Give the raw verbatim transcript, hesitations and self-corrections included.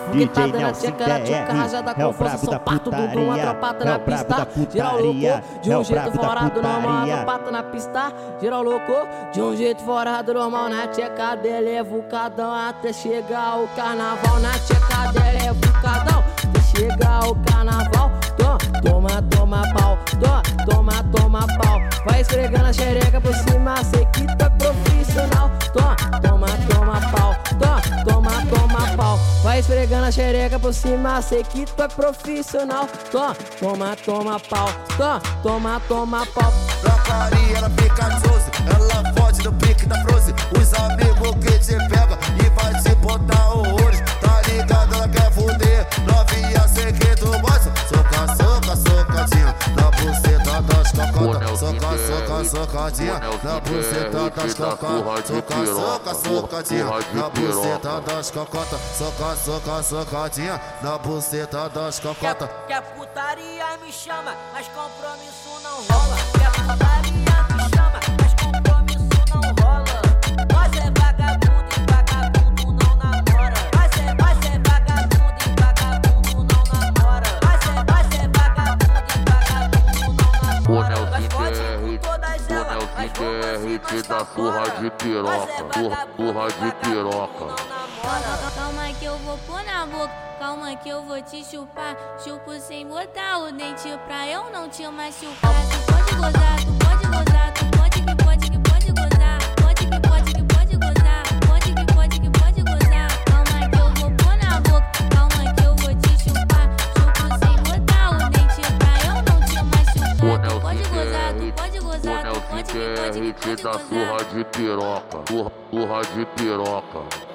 foguetada na tcheca, na tcheca, rajada com força, só pato, Dudu, uma tropata na pista. Geral louco, de um jeito fora do normal, uma tropata na pista. Geral louco, de um jeito fora do normal, na tcheca dela é vucadão até chegar o carnaval. Na tcheca dela é vucadão até chegar o carnaval. Toma, toma pau, toma, toma, toma pau. Vai esfregando a xereca por cima, sei que tu é profissional. Toma, toma, toma pau, toma, toma, toma pau. Vai esfregando a xereca por cima, sei que tu é profissional. Toma, toma, toma pau, toma, toma, toma pau. Dracaria, ela fica doce, ela fode no pique da Frozen. Os amigos que te pega e vai te botar horrores. Tá ligado, ela quer fuder, novinha sei que tu gosta. Soca, soca, socadinha na buceta das cocotas. Soca, soca, socadinha na buceta das cocotas. Soca, soca, socadinha na buceta das cocotas. Soca, soca, socadinha na buceta das cocotas. Quer putaria me chama, mas compromisso não rola. Quer putaria me chama, mas compromisso não rola. Nós é vagabundo e vagabundo não namora. Nós é, nós é vagabundo e vagabundo não namora. Nós é, nós é vagabundo e vagabundo não namora. Nós pode ir com todas elas, mas vamos assim, nós da surra de piroca, surra de piroca. Calma que eu vou pôr na boca, calma que eu vou te chupar. Chupo sem botar o dente pra eu não te machucar. Tu pode gozar, tu pode gozar, tu pode que pode que pode gozar. Pode que pode que pode gozar, pode que pode que pode gozar. Calma que eu vou pôr na boca, calma que eu vou te chupar. Chupo sem botar o dente pra eu não te machucar. Tu pode gozar, tu pode gozar, tu pode que pode que pode gozar. Da surra de piroca, surra de piroca.